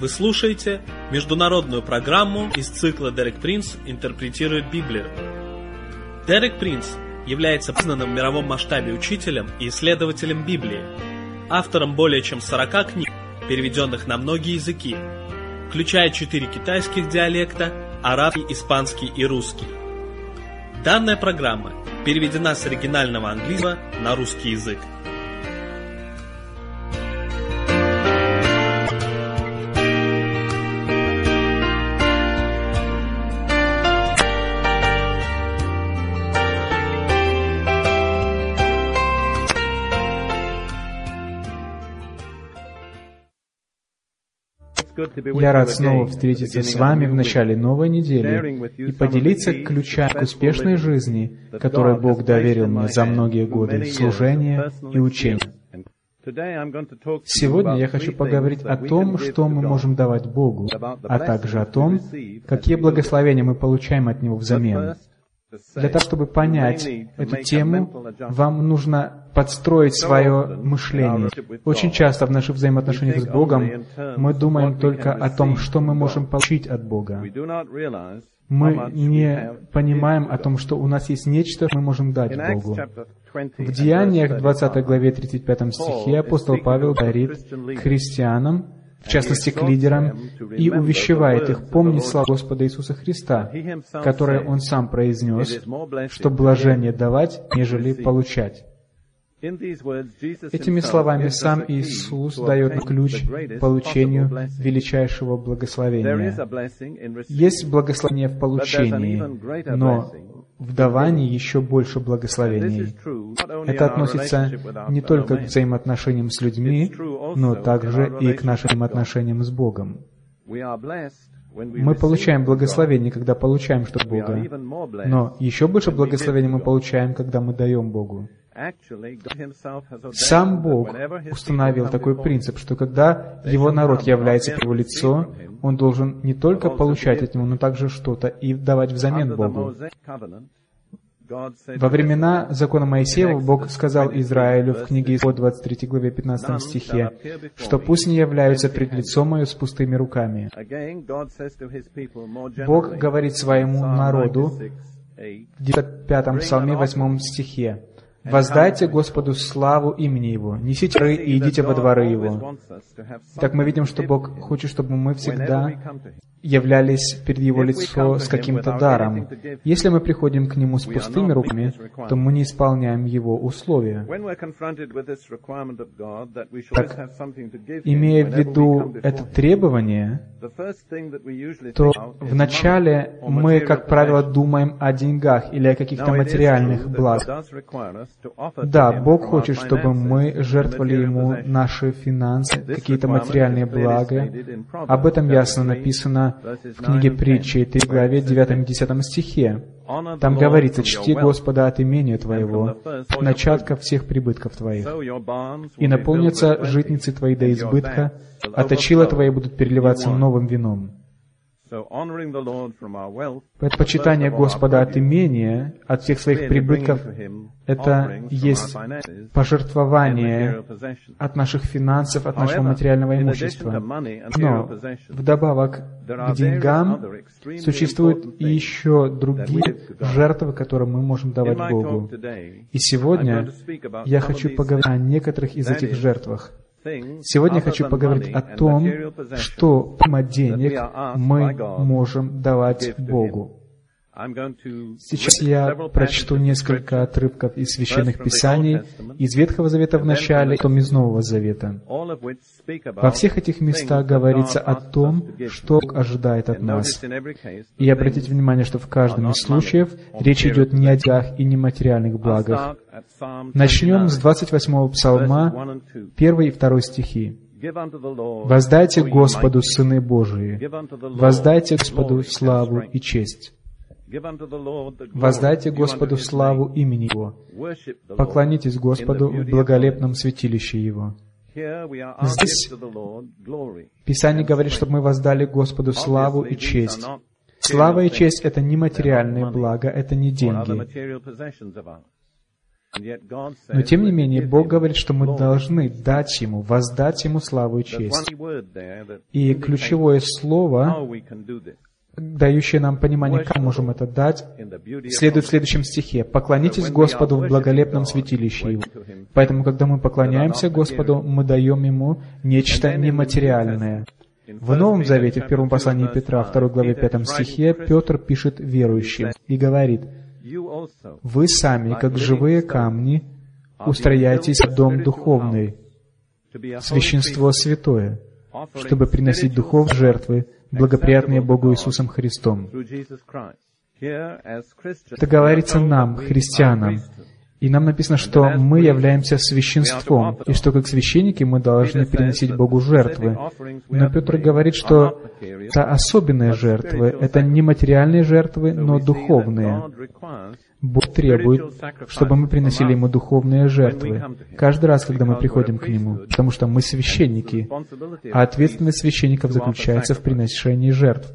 Вы слушаете международную программу из цикла «Дерек Принц интерпретирует Библию». Дерек Принц является признанным в мировом масштабе учителем и исследователем Библии, автором более чем 40 книг, переведенных на многие языки, включая 4 китайских диалекта, арабский, испанский и русский. Данная программа переведена с оригинального английского на русский язык. Я рад снова встретиться с вами в начале новой недели и поделиться ключами к успешной жизни, которую Бог доверил мне за многие годы служения и учения. Сегодня я хочу поговорить о том, что мы можем давать Богу, а также о том, какие благословения мы получаем от Него взамен. Для того, чтобы понять эту тему, вам нужно подстроить свое мышление. Очень часто в наших взаимоотношениях с Богом мы думаем только о том, что мы можем получить от Бога. Мы не понимаем о том, что у нас есть нечто, что мы можем дать Богу. В Деяниях 20 главе 35 стихе апостол Павел говорит к христианам, в частности к лидерам, и увещевает их помнить славу Господа Иисуса Христа, которое Он сам произнес, что блажение давать, нежели получать. Этими словами сам Иисус дает ключ к получению величайшего благословения. Есть благословение в получении, но в давании еще больше благословений. Это относится не только к взаимоотношениям с людьми, но также и к нашим отношениям с Богом. Мы получаем благословение, когда получаем что-то от Бога, но еще больше благословения мы получаем, когда мы даем Богу. Сам Бог установил такой принцип, что когда Его народ является в Его лицо, Он должен не только получать от Него, но также что-то и давать взамен Богу. Во времена закона Моисеева Бог сказал Израилю в книге Исход 23 главе 15 стихе, что «пусть не являются пред лицом Мое с пустыми руками». Бог говорит своему народу в 95-м псалме 8 стихе, «Воздайте Господу славу имени Его, несите дары и идите во дворы Его». Так мы видим, что Бог хочет, чтобы мы всегда являлись перед Его лицо с каким-то даром. Если мы приходим к Нему с пустыми руками, то мы не исполняем Его условия. Так, имея в виду это требование, то вначале мы, как правило, думаем о деньгах или о каких-то материальных благах. Да, Бог хочет, чтобы мы жертвовали Ему наши финансы, какие-то материальные блага. Об этом ясно написано в книге Притчи, 3 главе 9-10 стихе. Там говорится: «Чти Господа от имения твоего, от начатка всех прибытков твоих. И наполнятся житницы твои до избытка, а точила твои будут переливаться новым вином». Почитание Господа от имения, от всех своих прибытков, это есть пожертвование от наших финансов, от нашего материального имущества. Но вдобавок к деньгам существуют и еще другие жертвы, которые мы можем давать Богу. И сегодня я хочу поговорить о некоторых из этих жертвах. Сегодня я хочу поговорить о том, что помимо денег мы можем давать Богу. Сейчас я прочту несколько отрывков из Священных Писаний, из Ветхого Завета в начале, потом из Нового Завета. Во всех этих местах говорится о том, что Бог ожидает от нас. И обратите внимание, что в каждом из случаев речь идет не о деньгах и не материальных благах. Начнем с 28-го псалма, 1 и 2 стихи. «Воздайте Господу, сыны Божии, воздайте Господу славу и честь. Воздайте Господу славу имени Его, поклонитесь Господу в благолепном святилище Его». Здесь Писание говорит, чтобы мы воздали Господу славу и честь. Слава и честь — это не материальные блага, это не деньги. Но тем не менее, Бог говорит, что мы должны дать Ему, воздать Ему славу и честь. И ключевое слово, дающее нам понимание, как мы можем это дать, следует в следующем стихе. «Поклонитесь Господу в благолепном святилище Его». Поэтому, когда мы поклоняемся Господу, мы даем Ему нечто нематериальное. В Новом Завете, в первом послании Петра, 2 главе 5 стихе, Петр пишет верующим и говорит: «Вы сами, как живые камни, устрояйтесь в дом духовный, священство святое, чтобы приносить духовные жертвы, благоприятные Богу Иисусом Христом». Это говорится нам, христианам. И нам написано, что мы являемся священством, и что как священники мы должны приносить Богу жертвы. Но Петр говорит, что это особенные жертвы, это не материальные жертвы, но духовные. Бог требует, чтобы мы приносили Ему духовные жертвы каждый раз, когда мы приходим к Нему, потому что мы священники, а ответственность священников заключается в приношении жертв.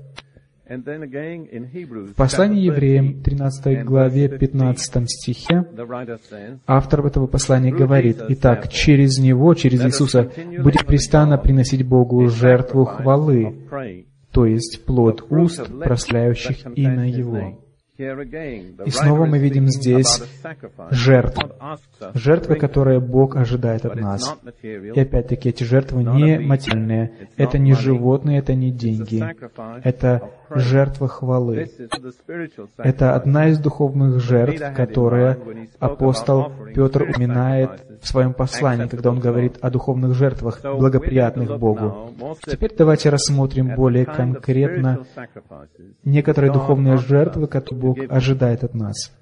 В послании Евреям, 13 главе, 15 стихе, автор этого послания говорит: «Итак, через Него, через Иисуса, будет престанно приносить Богу жертву хвалы, то есть плод уст, прославляющих имя Его». И снова мы видим здесь жертвы. Жертвы, которые Бог ожидает от нас. И опять-таки эти жертвы не материальные. Это не животные, это не деньги. Это жертва хвалы. Это одна из духовных жертв, которые апостол Петр упоминает в своем послании, когда он говорит о духовных жертвах, благоприятных Богу. Теперь давайте рассмотрим более конкретно некоторые духовные жертвы, которые Бог ожидает от нас.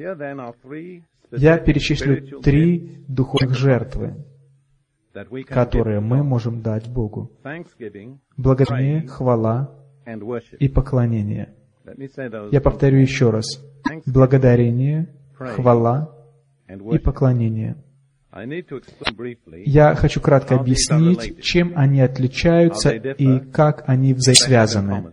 Я перечислю 3 духовных жертвы, которые мы можем дать Богу. Благодарение, хвала и поклонение. Я повторю еще раз. Благодарение, хвала и поклонение. Я хочу кратко объяснить, чем они отличаются и как они взаимосвязаны.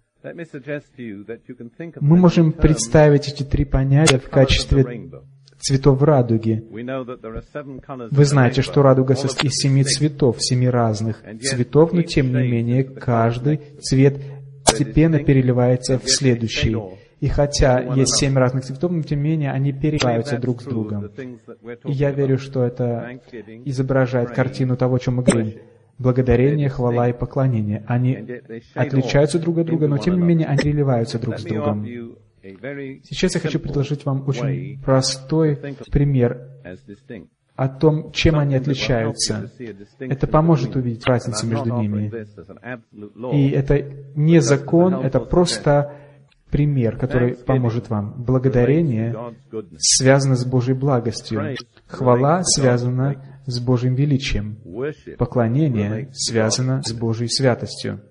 Мы можем представить эти 3 понятия в качестве цветов радуги. Вы знаете, что радуга состоит из 7 цветов, 7 разных цветов, но тем не менее каждый цвет постепенно переливается в следующий. И хотя есть 7 разных цветов, но тем не менее они переливаются друг с другом. И я верю, что это изображает картину того, о чем мы говорим. Благодарение, хвала и поклонение. Они отличаются друг от друга, но тем не менее они переливаются друг с другом. Сейчас я хочу предложить вам очень простой пример о том, чем они отличаются. Это поможет увидеть разницу между ними. И это не закон, это просто пример, который поможет вам. Благодарение связано с Божьей благостью. Хвала связана с Божьим величием. Поклонение связано с Божьей святостью.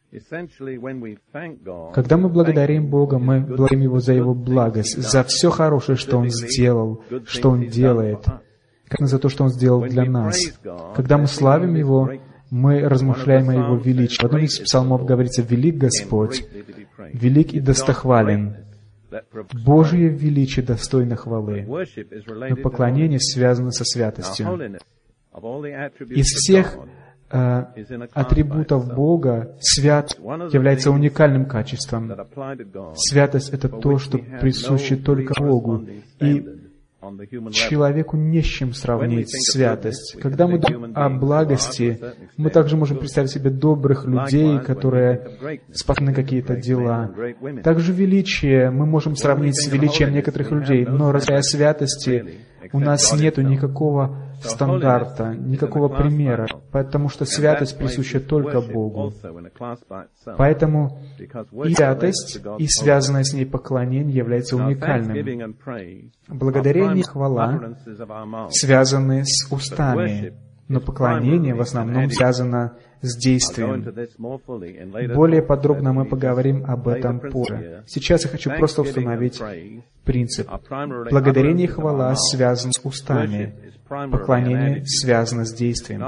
Когда мы благодарим Бога, мы благодарим Его за Его благость, за все хорошее, что Он сделал, что Он делает, за то, что Он сделал для нас. Когда мы славим Его, мы размышляем о Его величии. В одном из псалмов говорится: «Велик Господь, велик и достохвален». Божие величие достойно хвалы. Но поклонение связано со святостью. Из всех атрибутов Бога свят является уникальным качеством. Святость — это то, что присуще только Богу. И человеку не с чем сравнить святость. Когда мы думаем о благости, мы также можем представить себе добрых людей, которые способны на какие-то дела. Также величие мы можем сравнить с величием некоторых людей, но разговаривая о святости, у нас нет никакого стандарта, никакого примера, потому что святость присуща только Богу. Поэтому и святость, и связанное с ней поклонение является уникальным. Благодарение и хвала связаны с устами, но поклонение в основном связано с действием. Более подробно мы поговорим об этом позже. Сейчас я хочу просто установить принцип. Благодарение и хвала связаны с устами, поклонение связано с действием.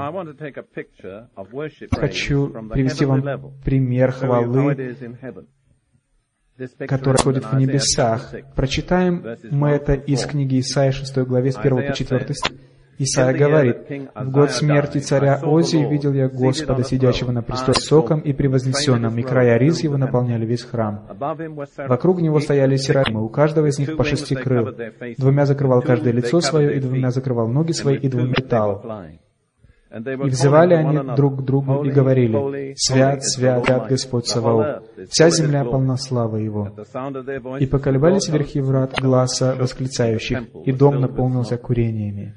Хочу привести вам пример хвалы которое происходит в небесах. Прочитаем мы это из книги Исаии 6 главе с 1 по 4 стих. Исаия говорит: «В год смерти царя Озии видел я Господа, сидящего на престоле высоком и превознесенном, и края риз его наполняли весь храм. Вокруг него стояли серафимы, у каждого из них по 6 крыл. 2 закрывал каждое лицо свое, и 2 закрывал ноги свои, и 2 летал. И взывали они друг к другу и говорили: Свят, свят, свят Господь Саваоф, вся земля полна славы Его. И поколебались верхи врат гласа восклицающих, и дом наполнился курениями».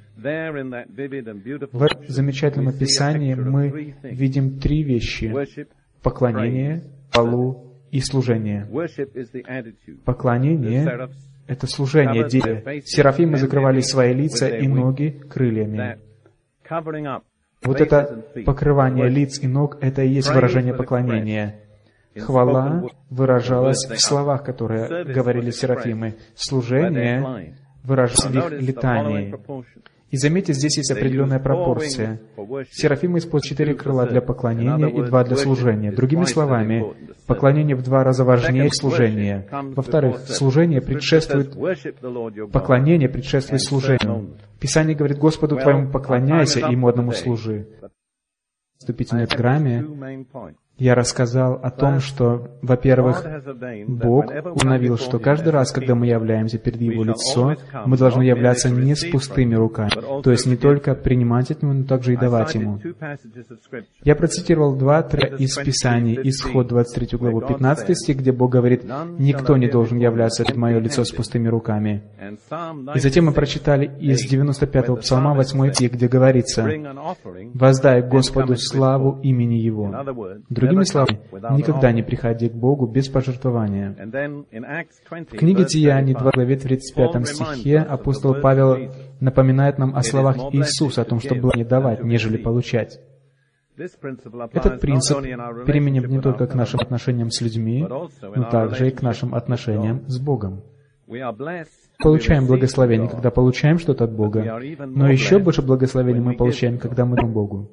В этом замечательном описании мы видим 3 вещи: поклонение, хвалу и служение. Поклонение — это служение, действие. Серафимы закрывали свои лица и ноги крыльями. Вот это покрывание лиц и ног — это и есть выражение поклонения. Хвала выражалась в словах, которые говорили серафимы. Служение выражалось в их летании. И заметьте, здесь есть определенная пропорция. Серафимы используют 4 крыла для поклонения и 2 для служения. Другими словами, поклонение в 2 раза важнее служения. Во-вторых, служение предшествует... Поклонение предшествует служению. Писание говорит: «Господу твоему поклоняйся, и Ему одному служи». В вступительной программе я рассказал о том, что, во-первых, Бог установил, что каждый раз, когда мы являемся перед Его лицом, мы должны являться не с пустыми руками, то есть не только принимать от Него, но также и давать Ему. Я процитировал 2 из Писаний: Исход 23 главу 15 стих, где Бог говорит: «Никто не должен являться перед Мое лицо с пустыми руками». И затем мы прочитали из 95-го Псалма 8 стих, где говорится: «Воздай Господу славу имени Его». Другими словами, никогда не приходи к Богу без пожертвования. В книге Деяний, 2 главе 35 стихе, апостол Павел напоминает нам о словах Иисуса, о том, что было не давать, нежели получать. Этот принцип применим не только к нашим отношениям с людьми, но также и к нашим отношениям с Богом. Получаем благословение, когда получаем что-то от Бога, но еще больше благословения мы получаем, когда мы даем Богу.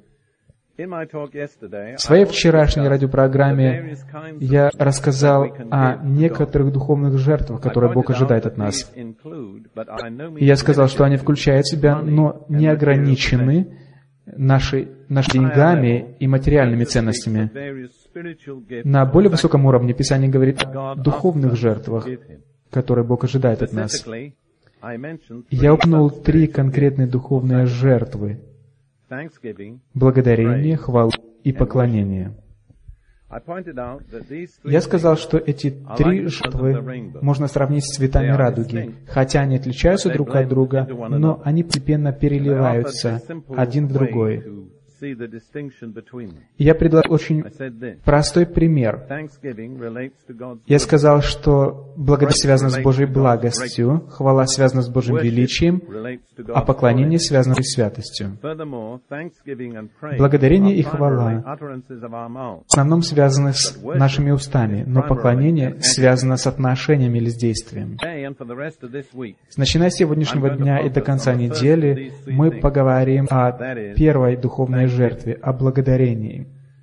В своей вчерашней радиопрограмме я рассказал о некоторых духовных жертвах, которые Бог ожидает от нас. И я сказал, что они включают в себя, но не ограничены нашими деньгами и материальными ценностями. На более высоком уровне Писание говорит о духовных жертвах, которые Бог ожидает от нас. Я упомянул 3 конкретные духовные жертвы: благодарение, хвалу и поклонение. Я сказал, что эти 3 жертвы можно сравнить с цветами радуги, хотя они отличаются друг от друга, но они постепенно переливаются один в другой. Я предложил очень простой пример. Я сказал, что благодарение связано с Божьей благостью, хвала связана с Божьим величием, а поклонение связано с святостью. Благодарение и хвала в основном связаны с нашими устами, но поклонение связано с отношениями или с действием. Начиная с сегодняшнего дня и до конца недели мы поговорим о первой духовной жертве, о благодарении.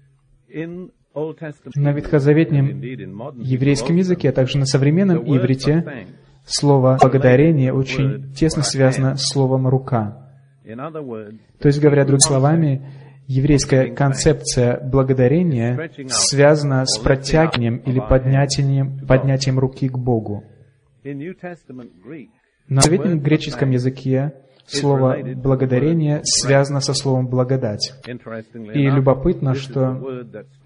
На ветхозаветнем еврейском языке, а также на современном иврите, слово «благодарение» очень тесно связано с словом «рука». То есть, говоря другими словами, еврейская концепция благодарения связана с протягиванием или поднятием руки к Богу. На современном греческом языке слово «благодарение» связано со словом «благодать». И любопытно, что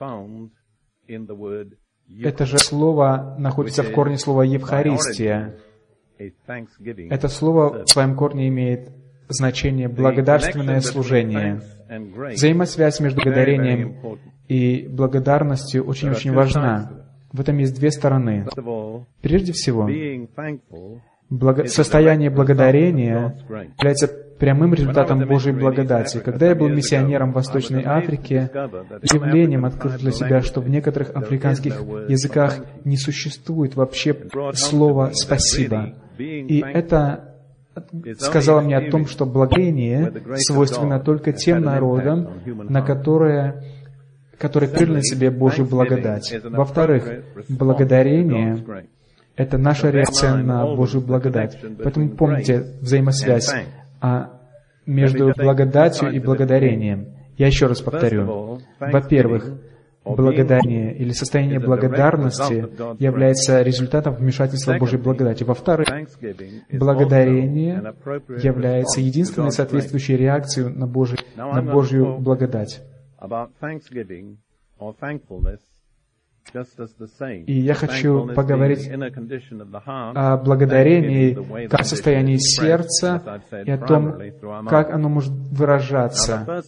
это же слово находится в корне слова «евхаристия». Это слово в своем корне имеет значение «благодарственное служение». Взаимосвязь между благодарением и благодарностью очень-очень важна. В этом есть 2 стороны. Прежде всего, состояние благодарения является прямым результатом Божьей благодати. Когда я был миссионером в Восточной Африке, явлением открыл для себя, что в некоторых африканских языках не существует вообще слова «спасибо». И это сказало мне о том, что благодарение свойственно только тем народам, на которые которые приняли на себе Божью благодать. Во-вторых, благодарение — это наша реакция на Божью благодать. Поэтому помните взаимосвязь между благодатью и благодарением. Я еще раз повторю. Во-первых, благодарение или состояние благодарности является результатом вмешательства Божьей благодати. Во-вторых, благодарение является единственной соответствующей реакцией на Божью благодать. И я хочу поговорить о благодарении как состоянии сердца и о том, как оно может выражаться.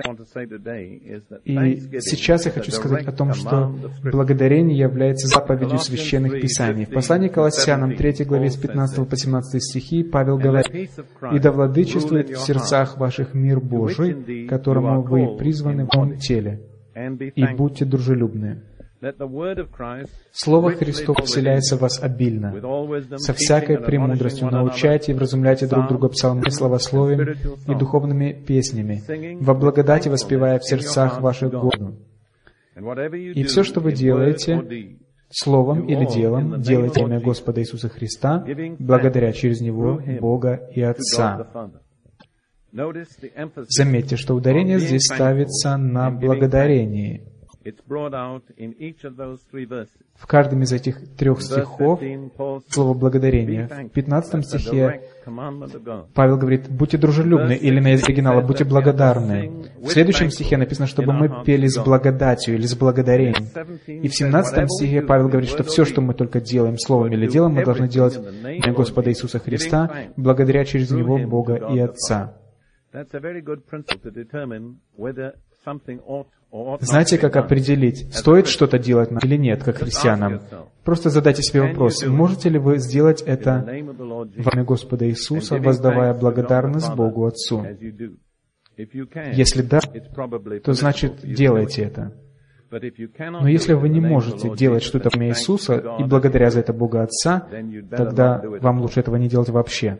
И сейчас я хочу сказать о том, что благодарение является заповедью священных писаний. В послании к Колоссянам 3 главе с 15 по 17 стихи Павел говорит: «И да владычествует в сердцах ваших мир Божий, которому вы призваны в том теле, и будьте дружелюбны». Слово Христово вселяется в вас обильно. Со всякой премудростью научайте и вразумляйте друг друга псалмами, славословием и духовными песнями, во благодати воспевая в сердцах ваших Господу. И все, что вы делаете, словом или делом, делайте имя Господа Иисуса Христа, благодаря через Него Бога и Отца. Заметьте, что ударение здесь ставится на благодарении. В каждом из этих 3 стихов слово «благодарение». В 15 стихе Павел говорит: «Будьте дружелюбны», или на языке оригинала «будьте благодарны». В следующем стихе написано, чтобы мы пели с благодатью или с благодарением. И в 17 стихе Павел говорит, что все, что мы только делаем, словом или делом, мы должны делать имя Господа Иисуса Христа, благодаря через Него Бога и Отца. Знаете, как определить, стоит что-то делать нам или нет, как христианам? Просто задайте себе вопрос: можете ли вы сделать это во имя Господа Иисуса, воздавая благодарность Богу Отцу? Если да, то значит делайте это. Но если вы не можете делать что-то во имя Иисуса и благодаря за это Бога Отца, тогда вам лучше этого не делать вообще.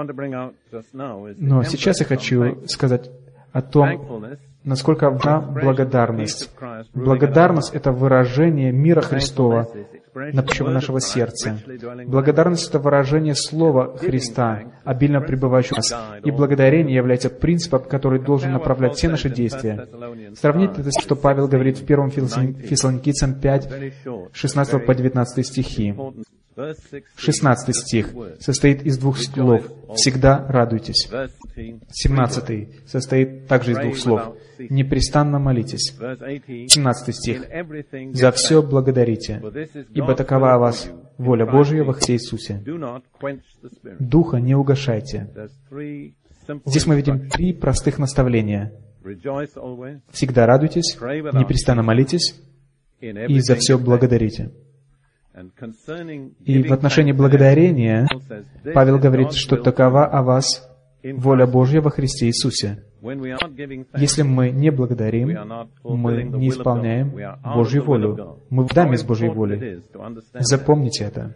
Но сейчас я хочу сказать о том, насколько важна благодарность. Благодарность — это выражение мира Христова на почве нашего сердца. Благодарность — это выражение Слова Христа, обильно пребывающего в нас. И благодарение является принципом, который должен направлять все наши действия. Сравните это с тем, что Павел говорит в 1 Фессалоникийцам 5, 16 по 19 стихи. 16 стих состоит из 2 слов: «Всегда радуйтесь». 17 состоит также из 2 слов: «Непрестанно молитесь». 17 стих: «За все благодарите, ибо такова о вас воля Божия во Христе Иисусе». Духа не угашайте. Здесь мы видим 3 простых наставления: «Всегда радуйтесь», «Непрестанно молитесь» и «За все благодарите». И в отношении благодарения Павел говорит, что такова о вас воля Божья во Христе Иисусе. Если мы не благодарим, мы не исполняем Божью волю. Мы вдаем из Божьей воли. Запомните это.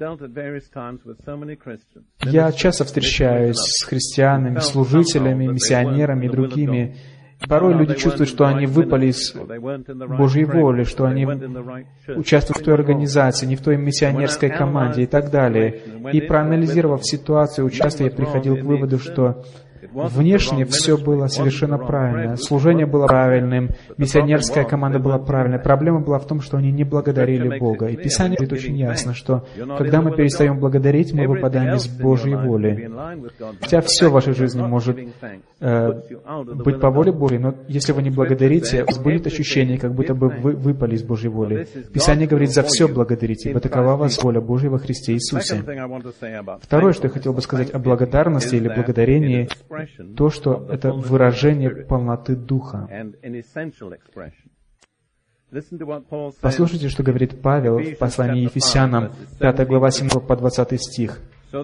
Я часто встречаюсь с христианами, служителями, миссионерами и другими. Порой люди чувствуют, что они выпали из Божьей воли, что они участвуют в той организации, не в той миссионерской команде и так далее. И проанализировав ситуацию, часто я приходил к выводу, что внешне все было совершенно правильно. Служение было правильным, миссионерская команда была правильной. Проблема была в том, что они не благодарили Бога. И Писание говорит очень ясно, что когда мы перестаем благодарить, мы выпадаем из Божьей воли. Хотя все в вашей жизни может быть по воле Божьей, но если вы не благодарите, у вас будет ощущение, как будто бы вы выпали из Божьей воли. Писание говорит: «За все благодарите, ибо такова вас воля Божья во Христе Иисусе». Второе, что я хотел бы сказать о благодарности или благодарении, то, что это выражение полноты Духа. Послушайте, что говорит Павел в послании Ефесянам, 5 глава, 17 по 20 стих.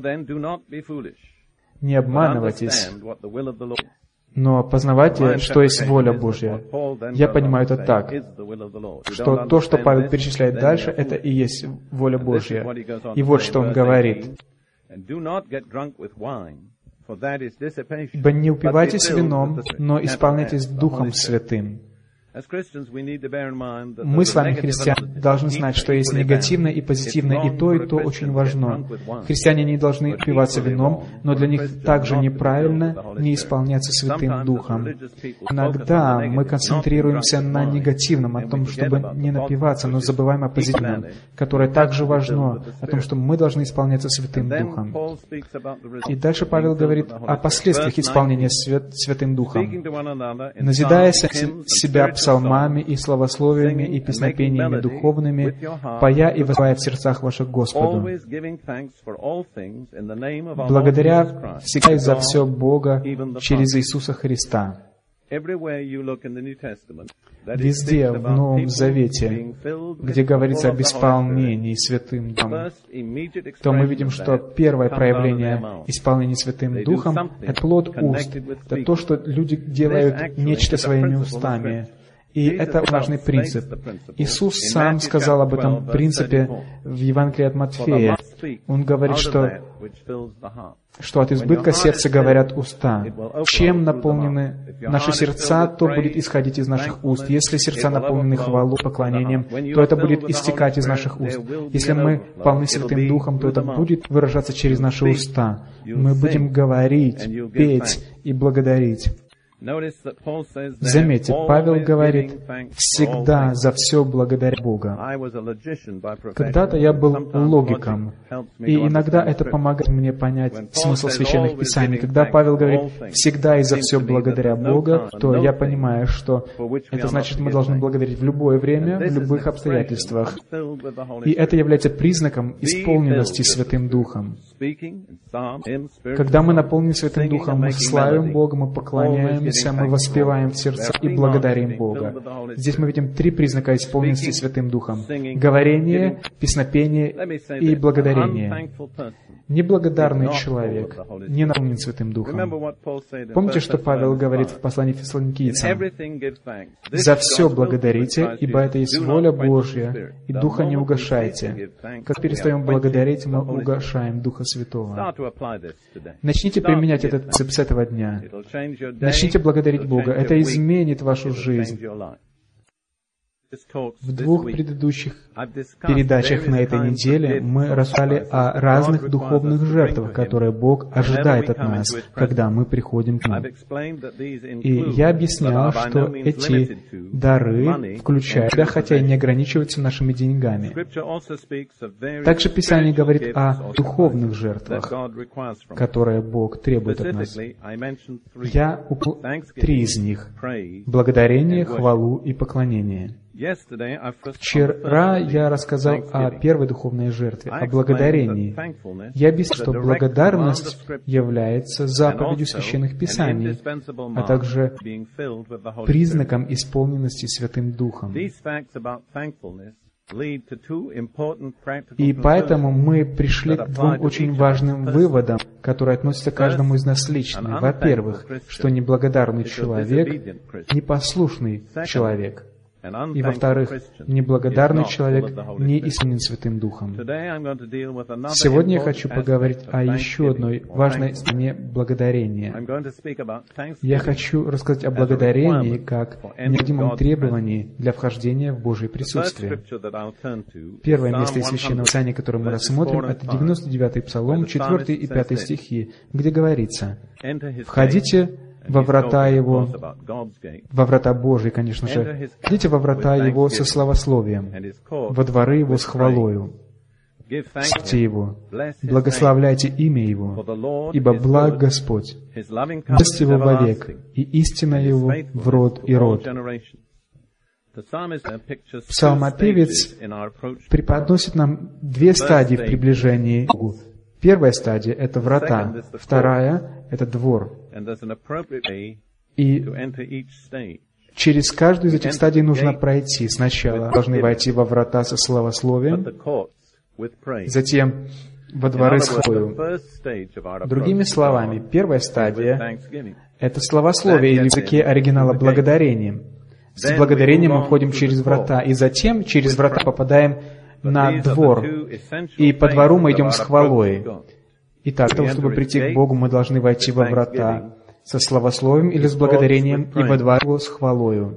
«Не обманывайтесь, но познавайте, что есть воля Божья». Я понимаю это так, что то, что Павел перечисляет дальше, это и есть воля Божья. И вот что он говорит: «Ибо не упивайтесь вином, но исполняйтесь Духом Святым». Мы с вами, христиане, должны знать, что есть негативное и позитивное, и то очень важно. Христиане не должны упиваться вином, но для них также неправильно не исполняться Святым Духом. Иногда мы концентрируемся на негативном, о том, чтобы не напиваться, но забываем о позитивном, которое также важно, о том, что мы должны исполняться Святым Духом. И дальше Павел говорит о последствиях исполнения Святым Духом. «Назидая себя псалмами и славословиями и песнопениями духовными, поя и возвая в сердцах ваших Господу, благодаря всегда и за все Бога через Иисуса Христа». Везде в Новом Завете, где говорится об исполнении Святым Духом, то мы видим, что первое проявление исполнения Святым Духом — это плод уст. Это то, что люди делают нечто своими устами. И это важный принцип. Иисус сам сказал об этом принципе в Евангелии от Матфея. Он говорит, что от избытка сердца говорят уста. Чем наполнены наши сердца, то будет исходить из наших уст. Если сердца наполнены хвалой, поклонением, то это будет истекать из наших уст. Если мы полны Святым Духом, то это будет выражаться через наши уста. Мы будем говорить, петь и благодарить. Заметьте, Павел говорит, «всегда за все благодаря Бога». Когда-то я был логиком, и иногда это помогает мне понять смысл Священных Писаний. Когда Павел говорит «всегда и за все благодаря Бога», то я понимаю, что это значит, что мы должны благодарить в любое время, в любых обстоятельствах. И это является признаком исполненности Святым Духом. Когда мы наполнены Святым Духом, мы славим Бога, мы поклоняемся, мы воспеваем в сердце и благодарим Бога. Здесь мы видим три признака исполненности Святым Духом: говорение, песнопение и благодарение. Неблагодарный человек не наполнен Святым Духом. Помните, что Павел говорит в послании Фессалоникийцам? «За все благодарите, ибо это есть воля Божья, и Духа не угашайте». Как перестаем благодарить, мы угашаем Духа Святого. Начните применять этот принцип с этого дня. Начните благодарить Бога. Это изменит вашу жизнь. В двух предыдущих передачах на этой неделе мы рассказали о разных духовных жертвах, которые Бог ожидает от нас, когда мы приходим к Нему. И я объяснял, что эти дары включают себя, хотя и не ограничиваются нашими деньгами. Также Писание говорит о духовных жертвах, которые Бог требует от нас. Я упомянул три из них: благодарение, хвалу и поклонение. Вчера я рассказал о первой духовной жертве, о благодарении. Я объяснил, что благодарность является заповедью Священных Писаний, а также признаком исполненности Святым Духом. И поэтому мы пришли к двум очень важным выводам, которые относятся к каждому из нас лично. Во-первых, что неблагодарный человек — непослушный человек. И, во-вторых, неблагодарный человек не исполнен Святым Духом. Сегодня я хочу поговорить о еще одной важной стороне благодарения. Я хочу рассказать о благодарении как необходимом требовании для вхождения в Божье присутствие. Первое место из Священного Писания, которое мы рассмотрим, это 99-й Псалом, 4 и 5 стихи, где говорится: «Входите во врата Его, во врата Божьи, конечно же, идите во врата Его со славословием, во дворы Его с хвалою. Славьте Его, благословляйте имя Его, ибо благ Господь, милость Его вовек, и истина Его в род и род». Псалмопевец преподносит нам две стадии в приближении к Богу. Первая стадия — это врата, вторая — это двор. И через каждую из этих стадий нужно пройти. Сначала должны войти во врата со славословием, затем во дворы с хвалою. Другими словами, первая стадия — это славословие, или в языке оригинала благодарением. С благодарением мы входим через врата, и затем через врата попадаем на двор, и по двору мы идем с хвалой. Итак, для того, чтобы прийти к Богу, мы должны войти во врата со славословием или с благодарением, и водворяй его с хвалою.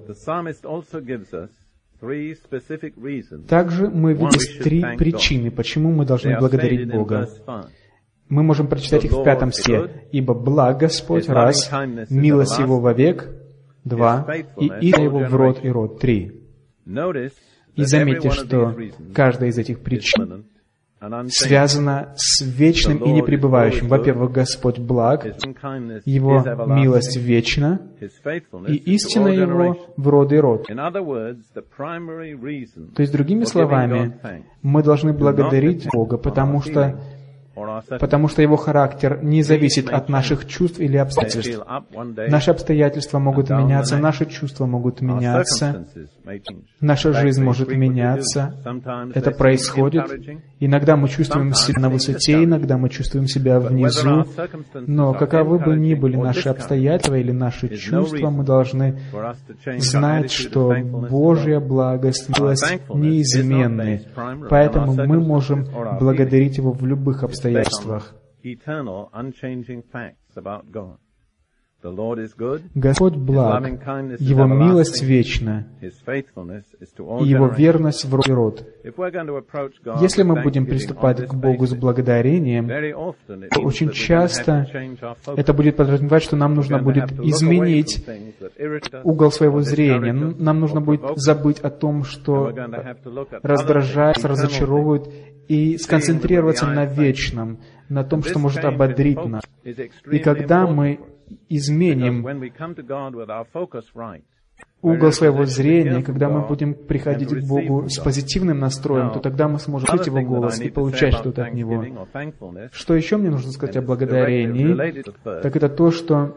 Также мы видим 3 причины, почему мы должны благодарить Бога. Мы можем прочитать их в 5 стихе. «Ибо благ Господь, раз, милость Его вовек, 2, и истина Его в род и род, 3». И заметьте, что каждая из этих причин связана с вечным и непребывающим. Во-первых, Господь благ, Его милость вечна, и истина Его в род и род. То есть, другими словами, мы должны благодарить Бога, потому что Его характер не зависит от наших чувств или обстоятельств. Наши обстоятельства могут меняться, наши чувства могут меняться, наша жизнь может меняться. Это происходит. Иногда мы чувствуем себя на высоте, иногда мы чувствуем себя внизу. Но каковы бы ни были наши обстоятельства или наши чувства, мы должны знать, что Божья благость, милость неизменны. Поэтому мы можем благодарить Его в любых обстоятельствах. Господь благ, Его милость вечна, и Его верность в род и род. Если мы будем приступать к Богу с благодарением, то очень часто это будет подразумевать, что нам нужно будет изменить угол своего зрения. Нам нужно будет забыть о том, что раздражает, разочаровывает, и сконцентрироваться на вечном, на том, что может ободрить нас. И когда мы изменим угол своего зрения, когда мы будем приходить к Богу с позитивным настроем, то тогда мы сможем слышать Его голос и получать что-то от Него. Что еще мне нужно сказать о благодарении, так это то, что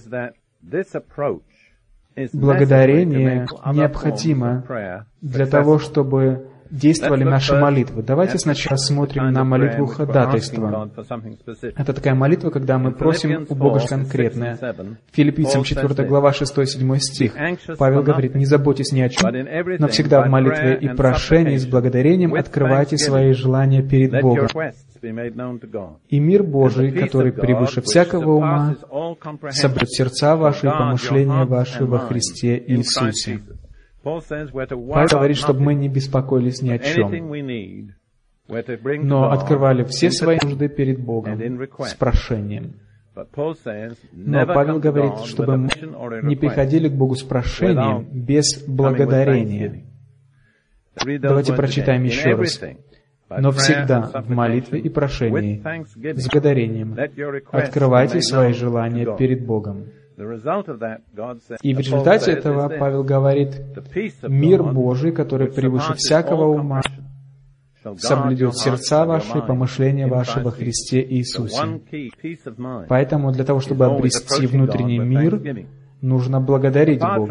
благодарение необходимо для того, чтобы действовали наши молитвы. Давайте сначала смотрим на молитву ходатайства. Это такая молитва, когда мы просим у Бога что-то конкретное. Филиппийцам 4 глава 6-7 стих. Павел говорит: «Не заботьтесь ни о чем, но всегда в молитве и прошении с благодарением открывайте свои желания перед Богом. И мир Божий, который превыше всякого ума, соблюдет сердца ваши и помышления ваши во Христе Иисусе». Павел говорит, чтобы мы не беспокоились ни о чем, но открывали все свои нужды перед Богом с прошением. Но Павел говорит, чтобы мы не приходили к Богу с прошением без благодарения. Давайте прочитаем еще раз. «Но всегда в молитве и прошении с благодарением открывайте свои желания перед Богом». И в результате этого Павел говорит: «Мир Божий, который превыше всякого ума, соблюдет сердца ваши и помышления ваши во Христе Иисусе». Поэтому для того, чтобы обрести внутренний мир, нужно благодарить Бога.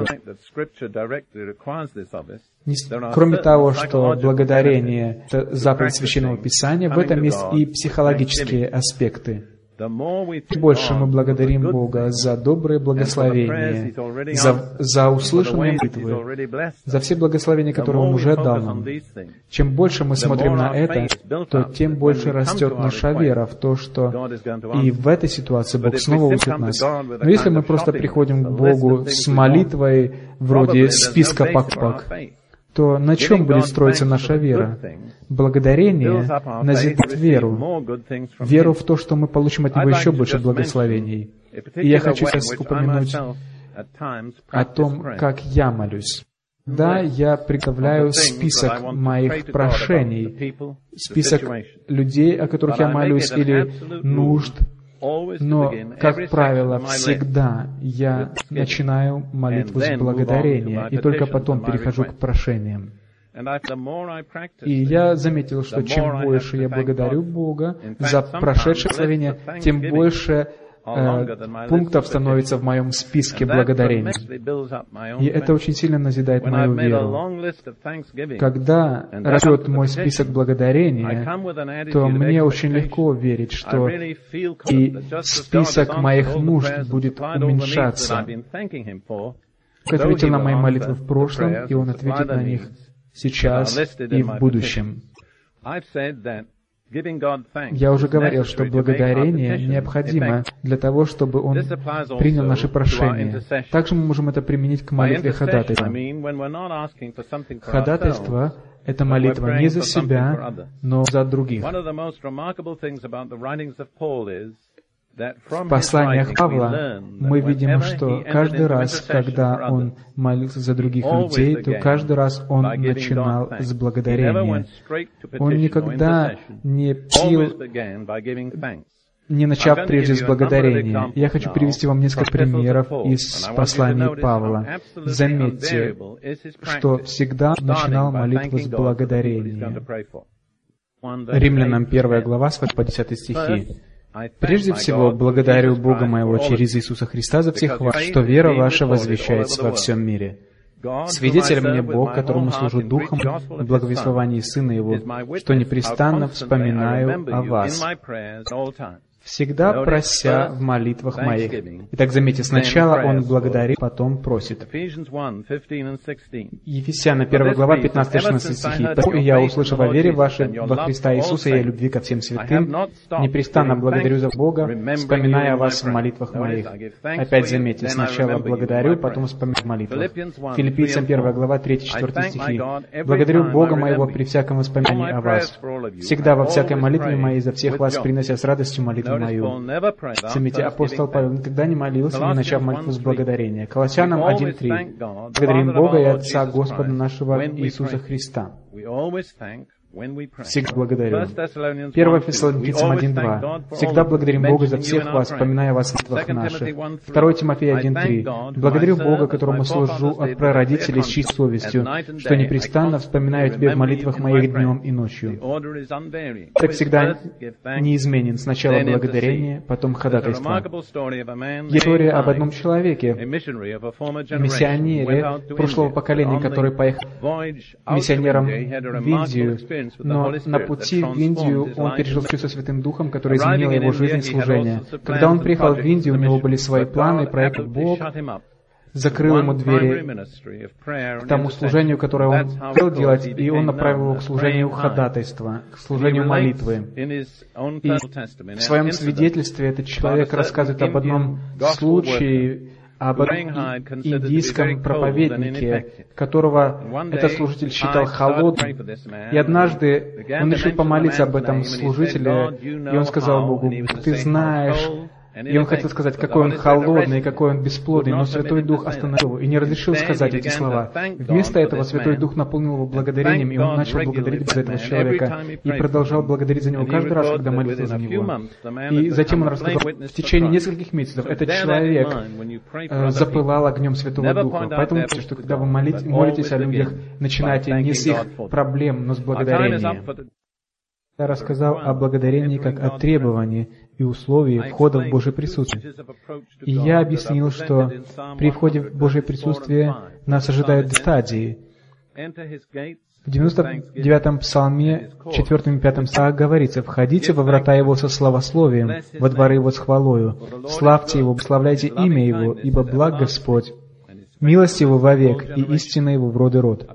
Кроме того, что благодарение — это заповедь Священного Писания, в этом есть и психологические аспекты. Чем больше мы благодарим Бога за добрые благословения, за услышанные молитвы, за все благословения, которые Он уже дал нам, чем больше мы смотрим на это, то тем больше растет наша вера в то, что и в этой ситуации Бог снова услышит нас. Но если мы просто приходим к Богу с молитвой вроде списка покупок, то на чем будет строиться наша вера? Благодарение назидает веру. Веру в то, что мы получим от Него еще больше благословений. И я хочу сейчас упомянуть о том, как я молюсь. Да, я представляю список моих прошений, список людей, о которых я молюсь, или нужд. Но, как правило, всегда я начинаю молитву с благодарения, и только потом перехожу к прошениям. И я заметил, что чем больше я благодарю Бога за прошедшее словение, тем больше пунктов становится в моем списке благодарений. И это очень сильно назидает мою веру. Когда растет мой список благодарения, то мне очень легко верить, что и список моих нужд будет уменьшаться. Бог ответил на мои молитвы в прошлом, и Он ответит на них сейчас и в будущем. Я уже говорил, что благодарение необходимо для того, чтобы Он принял наши прошения. Также мы можем это применить к молитве ходатайства. Ходатайство — это молитва не за себя, но за других. В посланиях Павла мы видим, что каждый раз, когда он молился за других людей, то каждый раз он начинал с благодарения. Он никогда не начав прежде с благодарения. Я хочу привести вам несколько примеров из посланий Павла. Заметьте, что всегда начинал молитву с благодарения. Римлянам 1 глава, с по 10 стихи. «Прежде всего, благодарю Бога моего через Иисуса Христа за всех вас, что вера ваша возвещается во всем мире. Свидетель мне Бог, которому служу Духом в благовествовании Сына Его, что непрестанно вспоминаю о вас, всегда прося в молитвах моих». Итак, заметьте, сначала он благодарит, потом просит. Ефесянам 1 глава, 15-16 стихи. «И я, услышав о вере вашей во Христа Иисуса и о любви ко всем святым, непрестанно благодарю за Бога, вспоминая о вас в молитвах моих». Опять заметьте, сначала благодарю, потом вспоминаю в молитвах. Филиппийцам 1 глава, 3-4 стихи. «Благодарю Бога моего при всяком воспоминании о вас, всегда во всякой молитве моей за всех вас, принося с радостью молитву мою». Заметьте, апостол Павел никогда не молился, не начав молитву с благодарения. Колоссянам 1:3. «Благодарим Бога и Отца Господа нашего Иисуса Христа». Всегда благодарю. 1 Фессалоникийцам 1:2. «Всегда благодарим Бога за всех вас, вспоминая вас в молитвах наших». 2 Тимофея 1:3. «Благодарю Бога, которому служу от прародителей с чистой совестью, что непрестанно вспоминаю Тебя в молитвах моих днем и ночью». Так всегда неизменен. Сначала благодарение, потом ходатайство. История об одном человеке, миссионере прошлого поколения, который поехал миссионером в Индию, но на пути в Индию он пережил встречу со Святым Духом, который изменил его жизнь и служение. Когда он приехал в Индию, у него были свои планы, проекты. Бог закрыл ему двери к тому служению, которое он хотел делать, и он направил его к служению ходатайства, к служению молитвы. И в своем свидетельстве этот человек рассказывает об одном случае, об индийском проповеднике, которого этот служитель считал холодным. И однажды он решил помолиться об этом служителе, и он сказал Богу: «Ты знаешь...» И он хотел сказать, какой он холодный, какой он бесплодный, но Святой Дух остановил его и не разрешил сказать эти слова. Вместо этого Святой Дух наполнил его благодарением, и он начал благодарить за этого человека, и продолжал благодарить за него каждый раз, когда молился за него. И затем он рассказал, в течение нескольких месяцев этот человек запылал огнем Святого Духа. Поэтому, что когда вы молитесь о людях, начинайте не с их проблем, но с благодарения. Я рассказал о благодарении как о требовании и условии входа в Божье присутствие. И я объяснил, что при входе в Божье присутствие нас ожидают стадии. В 99-м псалме, 4 и 5 стихах говорится: «Входите во врата Его со славословием, во дворы Его с хвалою. Славьте Его, славляйте имя Его, ибо благ Господь. Милость Его вовек, и истина Его в род и род».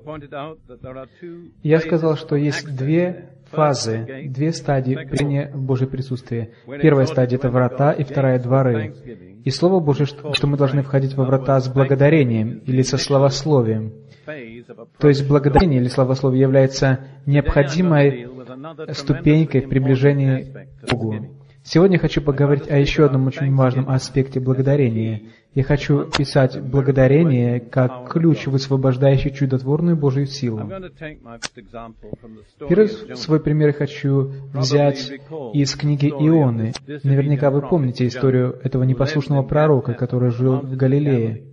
Я сказал, что есть две фазы, две стадии прихода в Божье присутствие. Первая стадия — это врата, и вторая — дворы. И Слово Божье, что мы должны входить во врата с благодарением или со славословием. То есть благодарение или славословие является необходимой ступенькой в приближении к Богу. Сегодня я хочу поговорить о еще одном очень важном аспекте благодарения. Я хочу писать благодарение как ключ, высвобождающий чудотворную Божью силу. Первый свой пример я хочу взять из книги Ионы. Наверняка вы помните историю этого непослушного пророка, который жил в Галилее.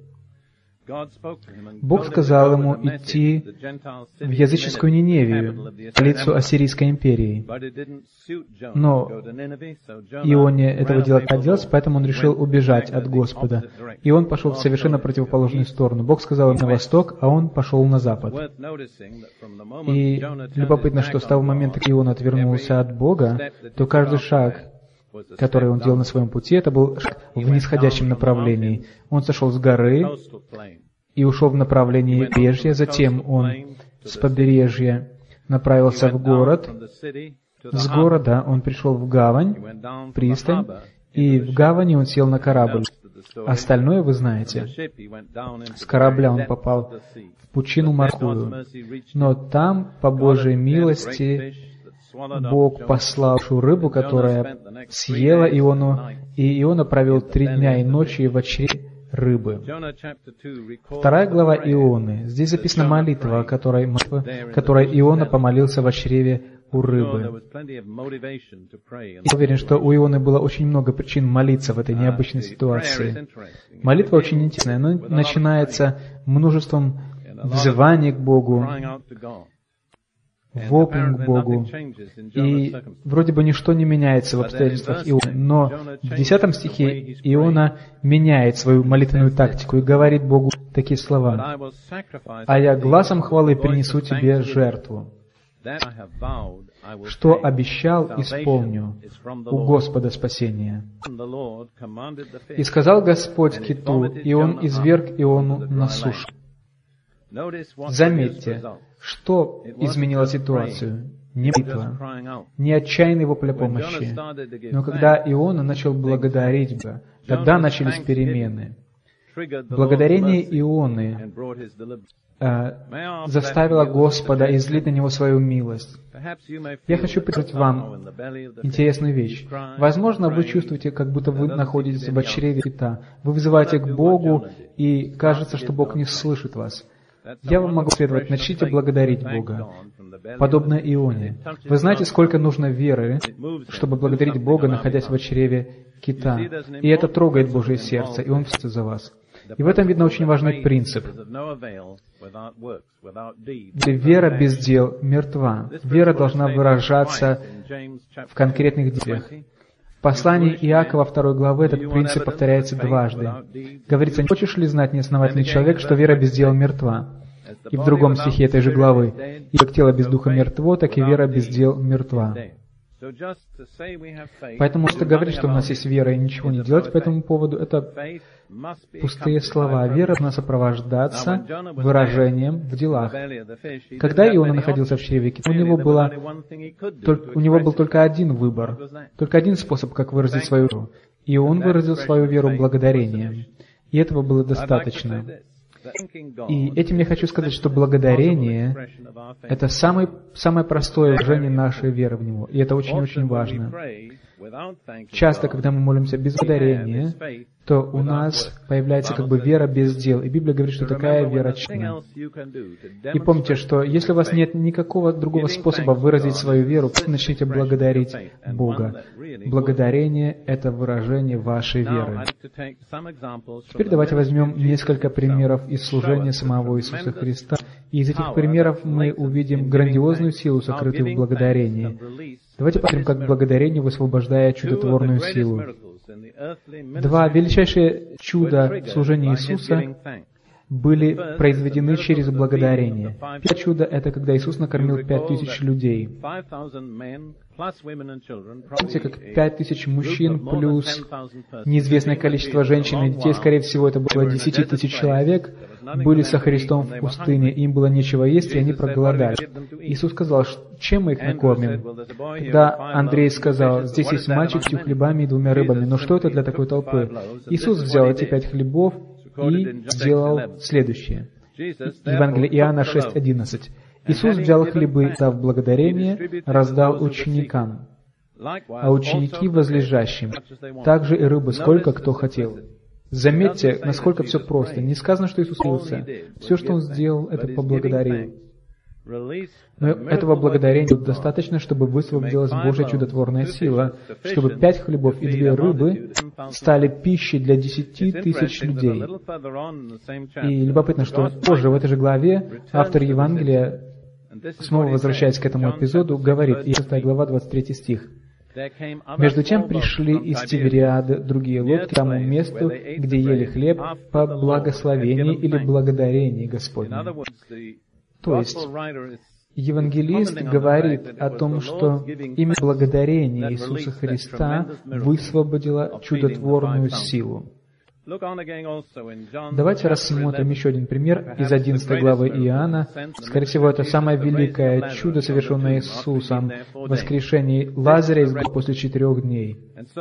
Бог сказал ему идти в языческую Ниневию, столицу Ассирийской империи. Но Ионе этого дела не хотелось, поэтому он решил убежать от Господа. И он пошел в совершенно противоположную сторону. Бог сказал ему на восток, а он пошел на запад. И любопытно, что с того момента, как Иона отвернулся от Бога, то каждый шаг, который он делал на своем пути, это был шаг в нисходящем направлении. Он сошел с горы и ушел в направлении побережья, затем он с побережья направился в город, С города он пришел в гавань, пристань, и в гавани он сел на корабль. Остальное вы знаете. С корабля он попал в пучину морскую, но там, по Божьей милости, Бог послал рыбу, которая съела Иону, и Иона провел 3 дня и ночи в чреве рыбы. 2 глава Ионы. Здесь записана молитва, которой Иона помолился во чреве у рыбы. Я уверен, что у Ионы было очень много причин молиться в этой необычной ситуации. Молитва очень интересная. Она начинается множеством взываний к Богу, воплем к Богу. И вроде бы ничто не меняется в обстоятельствах Ионы, но в 10 стихе Иона меняет свою молитвенную тактику и говорит Богу такие слова: «А я гласом хвалы принесу тебе жертву. Что обещал, исполню у Господа спасения». И сказал Господь киту, и он изверг Иону на сушу. Заметьте, что изменило ситуацию? Не молитва, не отчаянный вопль о помощи. Но когда Иона начал благодарить Бога, тогда начались перемены. Благодарение Ионы заставило Господа излить на него свою милость. Я хочу предложить вам интересную вещь. Возможно, вы чувствуете, как будто вы находитесь в чреве кита. Вы взываете к Богу, и кажется, что Бог не слышит вас. Я вам могу следовать: начните благодарить Бога, подобно Ионе. Вы знаете, сколько нужно веры, чтобы благодарить Бога, находясь в чреве кита. И это трогает Божье сердце, и Он встает за вас. И в этом видно очень важный принцип. Вера без дел мертва. Вера должна выражаться в конкретных действиях. В послании Иакова 2 главы этот принцип повторяется дважды. Говорится: «Не хочешь ли знать, неосновательный человек, что вера без дел мертва?» И в другом стихе этой же главы: «И как тело без духа мертво, так и вера без дел мертва». Поэтому просто говорить, что у нас есть вера, и ничего не делать по этому поводу, это пустые слова. Вера должна сопровождаться выражением в делах. Когда Иона находился в чреве кита, у него был только один выбор, только один способ, как выразить свою веру. И он выразил свою веру благодарением. И этого было достаточно. И этим я хочу сказать, что благодарение — это самое простое выражение нашей веры в Него. И это очень-очень важно. Часто, когда мы молимся без благодарения, то у нас появляется как бы вера без дел. И Библия говорит, что такая вера тщетна. И помните, что если у вас нет никакого другого способа выразить свою веру, просто начните благодарить Бога. Благодарение — это выражение вашей веры. Теперь давайте возьмем несколько примеров из служения самого Иисуса Христа. И из этих примеров мы увидим грандиозную силу, сокрытую в благодарении. Давайте посмотрим, как благодарение высвобождает чудотворную силу. 2 величайшие чуда в служении Иисуса были произведены через благодарение. Первое чудо — это когда Иисус накормил 5000 людей. Помните, как 5000 мужчин плюс неизвестное количество женщин и детей, скорее всего, это было 10 000 человек, были со Христом в пустыне, им было нечего есть, и они проголодались. Иисус сказал: чем мы их накормим? Тогда Андрей сказал: здесь есть мальчик с 2 хлебами и 2 рыбами, но что это для такой толпы? Иисус взял эти 5 хлебов и сделал следующее. Евангелие Иоанна 6:11. Иисус взял хлебы, дав благодарение, раздал ученикам, а ученики возлежащим, также и рыбы, сколько кто хотел. Заметьте, насколько все просто. Не сказано, что Иисус молился. Все, что Он сделал, это поблагодарил. Но этого благодарения достаточно, чтобы высвободилась Божья чудотворная сила, чтобы 5 хлебов и 2 рыбы стали пищей для 10 000 людей. И любопытно, что позже в этой же главе автор Евангелия, снова возвращаясь к этому эпизоду, говорит, и 6 глава, 23 стих: «Между тем пришли из Тивериады другие лодки к тому месту, где ели хлеб по благословении или благодарении Господнему». То есть, евангелист говорит о том, что именно благодарение Иисуса Христа высвободило чудотворную силу. Давайте рассмотрим еще один пример из 11 главы Иоанна. Скорее всего, это самое великое чудо, совершенное Иисусом, воскрешение Лазаря из гроба после 4 дней.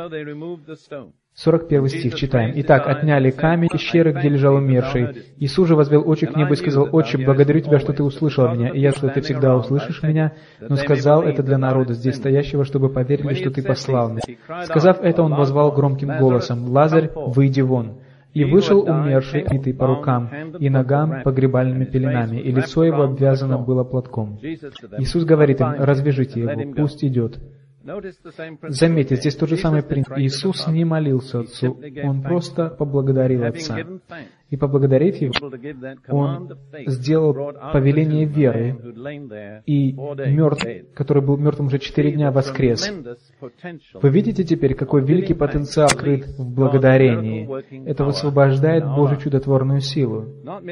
41 стих читаем. «Итак, отняли камень пещеры, где лежал умерший. Иисус же возвел очи к небу и сказал: Отче, благодарю Тебя, что Ты услышал меня, и я, что Ты всегда услышишь меня, но сказал это для народа здесь стоящего, чтобы поверили, что Ты послал меня». Сказав это, Он возвал громким голосом: «Лазарь, выйди вон». И вышел умерший, обвитый по рукам и ногам погребальными пеленами, и лицо его обвязано было платком. Иисус говорит им: «Развяжите его, пусть идет». Заметьте, здесь тот же самый принцип. Иисус не молился Отцу, Он просто поблагодарил Отца. И поблагодарив Его, Он сделал повеление веры, и мертвый, который был мертвым уже 4 дня, воскрес. Вы видите теперь, какой великий потенциал скрыт в благодарении. Это высвобождает Божью чудотворную силу.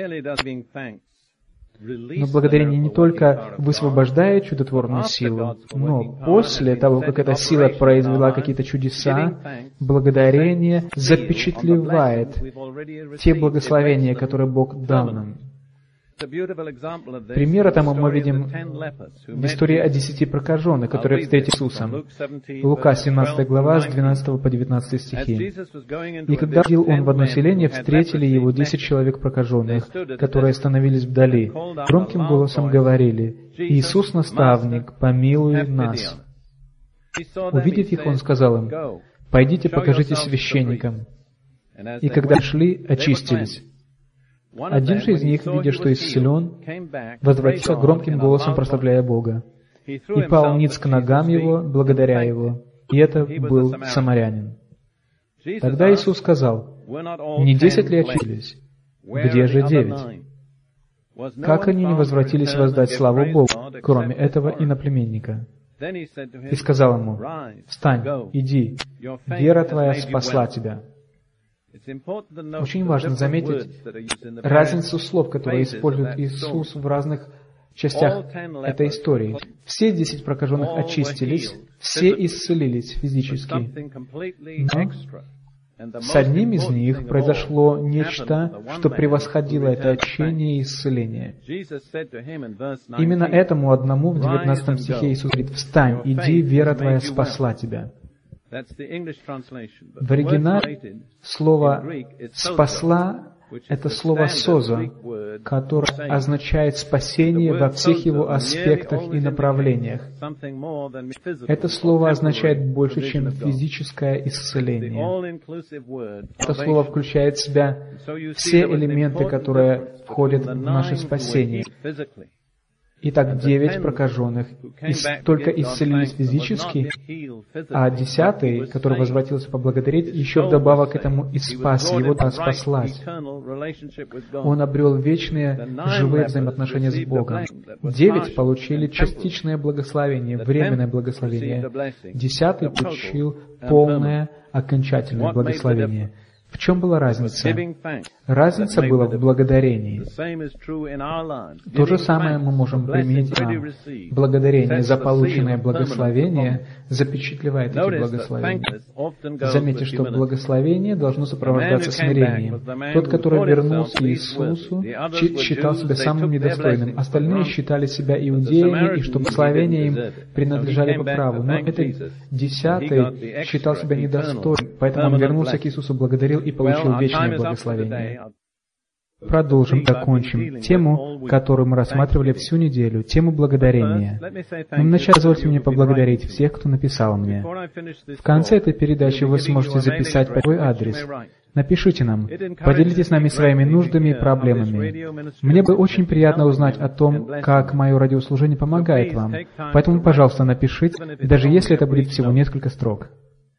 Но благодарение не только высвобождает чудотворную силу, но после того, как эта сила произвела какие-то чудеса, благодарение запечатлевает те благословения, которые Бог дал нам. Пример этому мы видим в истории о 10 прокаженных, которые встретили Иисусом. Лука, 17 глава, с 12 по 19 стихи. «И когда ходил он в одно селение, встретили его 10 человек прокаженных, которые остановились вдали. Громким голосом говорили: Иисус, наставник, помилуй нас. Увидев их, он сказал им: пойдите, покажитесь священникам. И когда шли, очистились. Один же из них, видя, что исцелен, возвратился громким голосом, прославляя Бога, и пал ниц к ногам Его, благодаря Его. И это был самарянин. Тогда Иисус сказал: не 10 ли очистились? Где же 9? Как они не возвратились воздать славу Богу, кроме этого иноплеменника? И сказал ему: встань, иди, вера твоя спасла тебя». Очень важно заметить разницу слов, которые использует Иисус в разных частях этой истории. Все 10 прокаженных очистились, все исцелились физически. Но с одним из них произошло нечто, что превосходило это очищение и исцеление. Именно этому одному в 19 стихе Иисус говорит: «Встань, иди, вера твоя спасла тебя». В оригинале слово «спасла» — это слово «соза», которое означает спасение во всех его аспектах и направлениях. Это слово означает больше, чем физическое исцеление. Это слово включает в себя все элементы, которые входят в наше спасение. Итак, 9 прокаженных только исцелились физически, а 10-й, который возвратился поблагодарить, еще вдобавок к этому и спас, его да спаслась. Он обрел вечные живые взаимоотношения с Богом. 9 получили частичное благословение, временное благословение. 10-й получил полное, окончательное благословение. В чем была разница? Разница была в благодарении. То же самое мы можем применить к нам. Благодарение за полученное благословение запечатлевает эти благословения. Заметьте, что благословение должно сопровождаться смирением. Тот, который вернулся к Иисусу, считал себя самым недостойным. Остальные считали себя иудеями, и что благословения им принадлежали по праву. Но этот 10-й считал себя недостойным, поэтому он вернулся к Иисусу, благодарил и получил вечное благословение. Продолжим, закончим тему, которую мы рассматривали всю неделю, тему благодарения. Но вначале позвольте мне поблагодарить всех, кто написал мне. В конце этой передачи вы сможете записать свой адрес. Напишите нам, поделитесь с нами своими нуждами и проблемами. Мне бы очень приятно узнать о том, как мое радиослужение помогает вам. Поэтому, пожалуйста, напишите, даже если это будет всего несколько строк.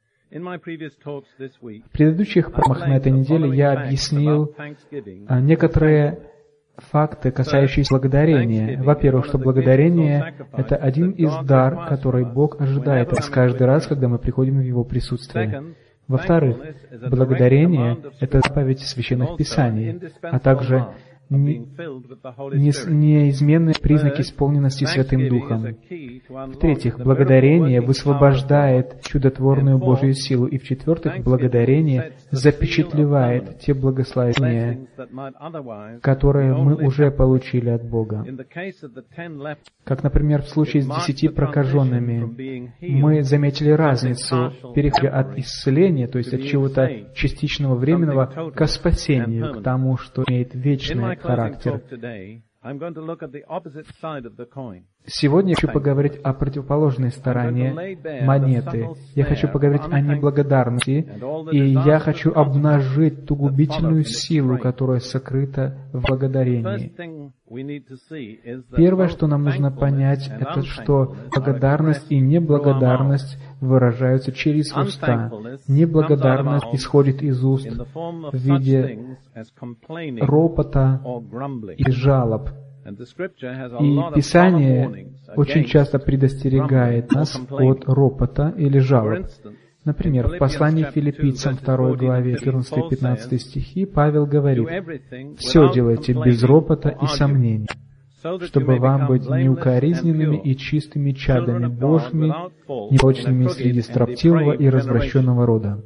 В предыдущих программах на этой неделе я объяснил некоторые факты, касающиеся благодарения. Во-первых, что благодарение — это один из дар, который Бог ожидает от нас каждый раз, когда мы приходим в Его присутствие. Во-вторых, благодарение — это заповедь Священных Писаний, а также неизменные признаки исполненности Святым Духом. В-третьих, благодарение высвобождает чудотворную Божью силу. И в-четвертых, благодарение запечатлевает те благословения, которые мы уже получили от Бога. Как, например, в случае с 10 прокаженными, мы заметили разницу в переходе от исцеления, то есть от чего-то частичного, временного, к спасению, к тому, что имеет вечный характер. Сегодня я хочу поговорить о противоположной стороне монеты. Я хочу поговорить о неблагодарности, и я хочу обнажить ту губительную силу, которая сокрыта в благодарении. Первое, что нам нужно понять, это что благодарность и неблагодарность выражаются через уста. Неблагодарность исходит из уст в виде ропота и жалоб. И Писание очень часто предостерегает нас от ропота или жалоб. Например, в послании к Филиппийцам 2 главе 14-15 стихи Павел говорит: «Все делайте без ропота и сомнений, чтобы вам быть неукоризненными и чистыми чадами Божьими, непорочными среди строптивого и развращенного рода».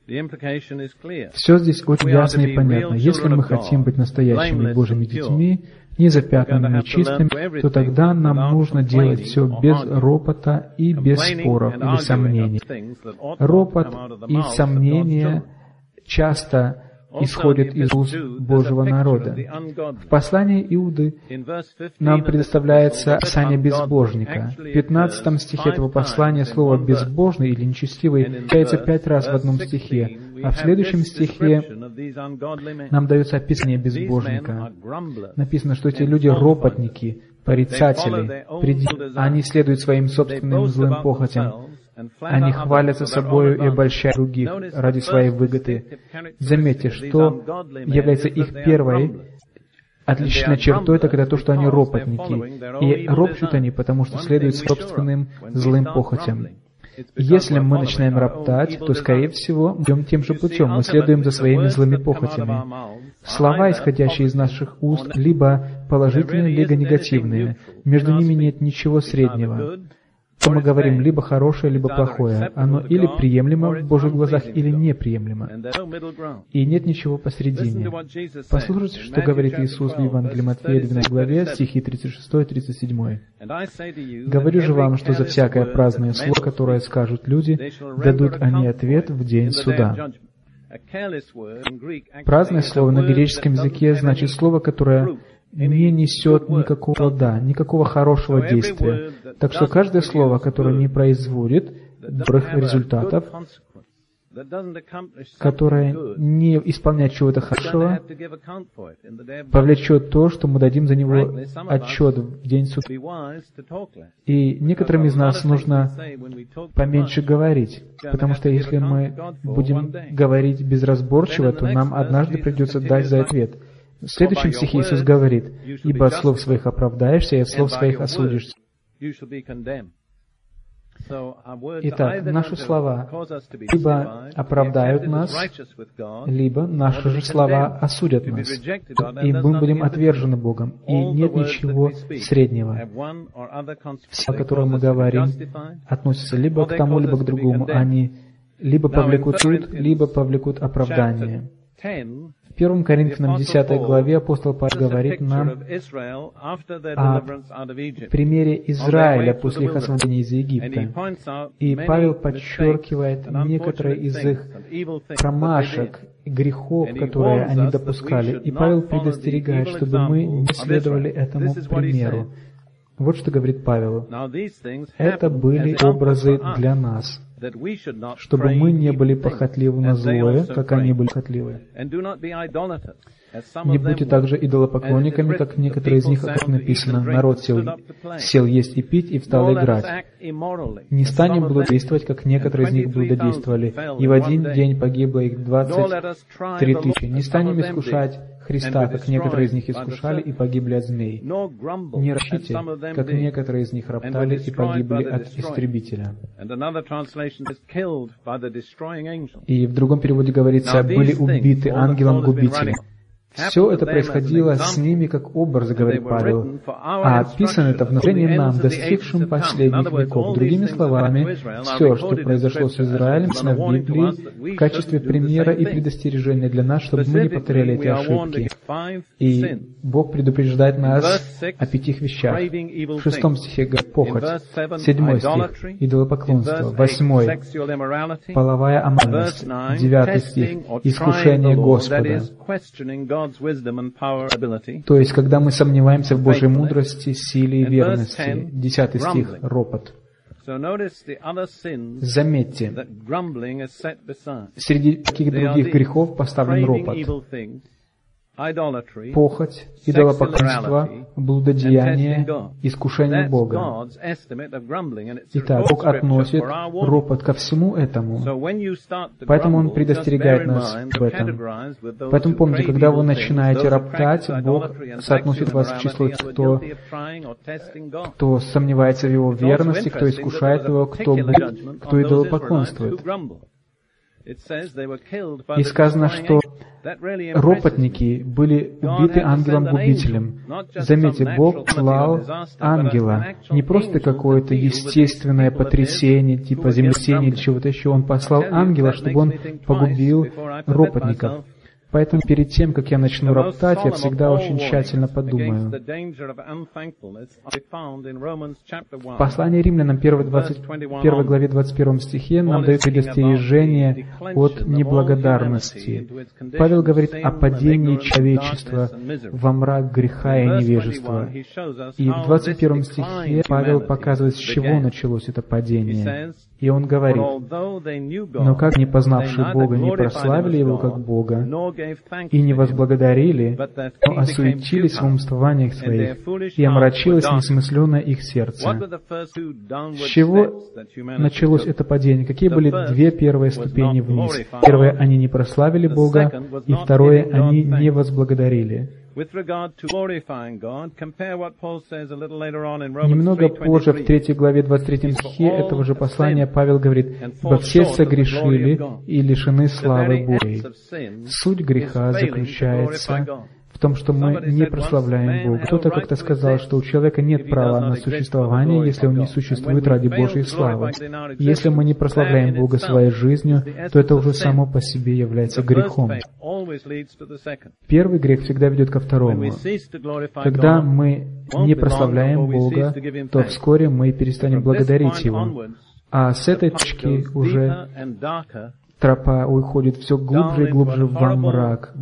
Все здесь очень ясно и понятно. Если мы хотим быть настоящими Божьими детьми, незапятнанными, чистыми, то тогда нам нужно делать все без ропота и без споров или сомнений. Ропот и сомнения часто исходят из уст Божьего народа. В послании Иуды нам предоставляется описание безбожника. В 15 стихе этого послания слово «безбожный» или «нечестивый» появляется 5 раз в одном стихе, а в следующем стихе нам дается описание безбожника. Написано, что эти люди ропотники, порицатели, они следуют своим собственным злым похотям. Они хвалятся собою и обольщают других ради своей выгоды. Заметьте, что является их первой отличительной чертой, так это то, что они ропотники. И ропщут они, потому что следуют собственным злым похотям. Если мы начинаем роптать, то, скорее всего, мы идем тем же путем, мы следуем за своими злыми похотями. Слова, исходящие из наших уст, либо положительные, либо негативные. Между ними нет ничего среднего. Что мы говорим, либо хорошее, либо плохое. Оно или приемлемо в Божьих глазах, или неприемлемо. И нет ничего посередине. Послушайте, что говорит Иисус в Евангелии Матфея 12 главе, стихи 36 и 37. «Говорю же вам, что за всякое праздное слово, которое скажут люди, дадут они ответ в день суда». Праздное слово на греческом языке значит слово, которое не несет никакого плода, никакого хорошего действия. Так что каждое слово, которое не производит добрых результатов, которое не исполняет чего-то хорошего, повлечет то, что мы дадим за него отчет в день суда. И некоторым из нас нужно поменьше говорить, потому что если мы будем говорить безразборчиво, то нам однажды придется дать за ответ. В следующем стихе Иисус говорит: «Ибо от слов своих оправдаешься, и от слов своих осудишься». Итак, наши слова либо оправдают нас, либо наши же слова осудят нас, и мы будем отвержены Богом, и нет ничего среднего. Все, о которых мы говорим, относятся либо к тому, либо к другому. Они либо повлекут суд, либо повлекут оправдание. В 1 Коринфянам 10 главе апостол Павел говорит нам о примере Израиля после их освобождения из Египта. И Павел подчеркивает некоторые из их промашек, грехов, которые они допускали. И Павел предостерегает, чтобы мы не следовали этому примеру. Вот что говорит Павел. Это были образы для нас, чтобы мы не были похотливы на злое, как они были похотливы. Не будьте также идолопоклонниками, как некоторые из них, как написано, народ сел есть и пить, и встал играть. Не станем блудодействовать, как некоторые из них блудодействовали, и в один день погибло их 23 тысячи. Не станем искушать Христа, как некоторые из них искушали и погибли от змей. Не ропщите, как некоторые из них роптали и погибли от истребителя. И в другом переводе говорится, были убиты ангелом-губителем. Все это происходило с ними как образ, говорит Павел, а описано это в наставлении нам, достигшим последних веков. Другими словами, все, что произошло с Израилем, написано в Библии в качестве примера и предостережения для нас, чтобы мы не повторяли эти ошибки. И Бог предупреждает нас о 5 вещах. В 6 стихе говорит похоть, 7 стих идолопоклонство, 8 половая аморальность, 9 стих искушение Господа. То есть, когда мы сомневаемся в Божьей мудрости, силе и верности. 10 стих ропот. Заметьте, среди каких других грехов поставлен ропот? Похоть, идолопоклонство, блудодеяние, искушение Бога. Итак, Бог относит ропот ко всему этому. Поэтому Он предостерегает нас об этом. Поэтому помните, когда вы начинаете роптать, Бог соотносит вас к числу тех, кто сомневается в Его верности, кто искушает Его, кто идолопоклонствует. И сказано, что ропотники были убиты ангелом-губителем. Заметьте, Бог послал ангела. Не просто какое-то естественное потрясение, типа землетрясения или чего-то еще. Он послал ангела, чтобы он погубил ропотников. Поэтому перед тем, как я начну роптать, я всегда очень тщательно подумаю. В послании Римлянам 1 главе 21 стихе нам дают предостережение от неблагодарности. Павел говорит о падении человечества во мрак греха и невежества. И в 21 стихе Павел показывает, с чего началось это падение. И он говорит: «Но как не познавшие Бога не прославили Его как Бога, и не возблагодарили, но осуетились в умствованиях своих, и омрачилось несмысленное их сердце». С чего началось это падение? Какие были 2 первые ступени вниз? Первое, они не прославили Бога, и второе, они не возблагодарили. Немного позже, в 3 главе 23 стихе этого же послания, Павел говорит: «Ибо все согрешили и лишены славы Божией». Суть греха заключается в том, что мы не прославляем Бога. Кто-то как-то сказал, что у человека нет права на существование, если он не существует ради Божьей славы. И если мы не прославляем Бога своей жизнью, то это уже само по себе является грехом. Первый грех всегда ведет ко второму. Когда мы не прославляем Бога, то вскоре мы перестанем благодарить Его. А с этой точки уже тропа уходит все глубже и глубже во мрак,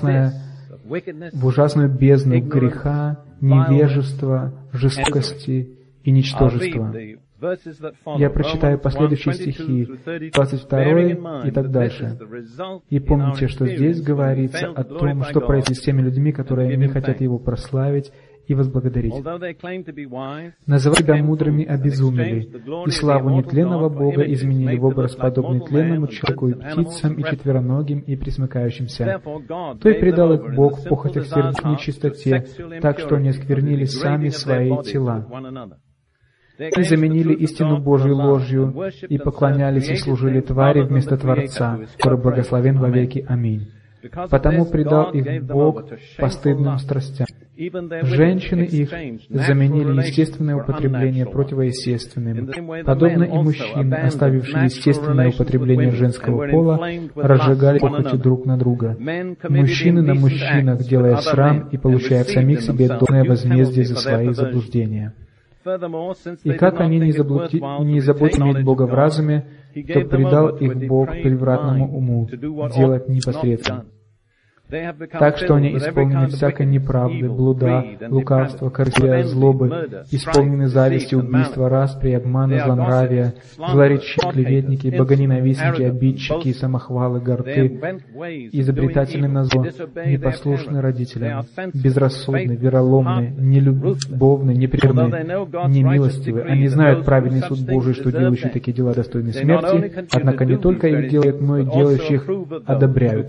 в ужасную бездну греха, невежества, жестокости и ничтожества. Я прочитаю последующие стихи, 22 и так дальше. И помните, что здесь говорится о том, что происходит с теми людьми, которые не хотят Его прославить и возблагодарить. Называя себя мудрыми, обезумели, и славу нетленного Бога изменили в образ подобный тленному человеку и птицам, и четвероногим, и пресмыкающимся. То и предал их Бог в похотях сердец к нечистоте, так что они осквернили сами свои тела. И заменили истину Божию ложью, и поклонялись и служили твари вместо Творца, который благословен вовеки. Аминь. Потому предал их Бог постыдным страстям. Женщины их заменили естественное употребление противоестественным. Подобно и мужчины, оставившие естественное употребление женского пола, разжигали похотью друг на друга. Мужчины на мужчинах, делая срам и получая в самих себе должное возмездие за свои заблуждения. И как они не заботились иметь Бога в разуме, то предал их Бог превратному уму, делать непосредственно. Так что они исполнены всякой неправды, блуда, лукавства, корыстия, злобы, исполнены зависти, убийства, распри, обмана, злонравия, злоречивые, клеветники, богоненавистники, обидчики, самохвалы, горты, изобретательны на зло, непослушны родителям, безрассудны, вероломны, нелюбовны, непримирны, немилостивы. Они знают праведный суд Божий, что делающие такие дела достойны смерти, однако не только их делают, но и делающих одобряют.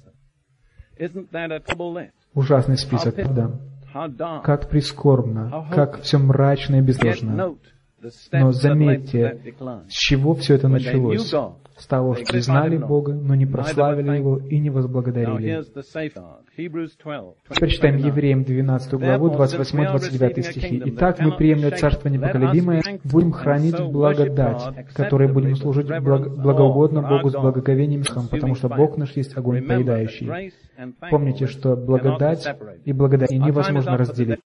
Ужасный список, правда? Как прискорбно, как все мрачно и безнадежно. Но заметьте, с чего все это началось? С того, что знали Бога, но не прославили Его и не возблагодарили. Теперь читаем Евреям 12 главу, 28-29 стихи. «Итак, мы, приемля Царство непоколебимое, будем хранить благодать, которой будем служить благоугодно Богу с благоговением, потому что Бог наш есть огонь поедающий». Помните, что благодать и благодать невозможно разделить.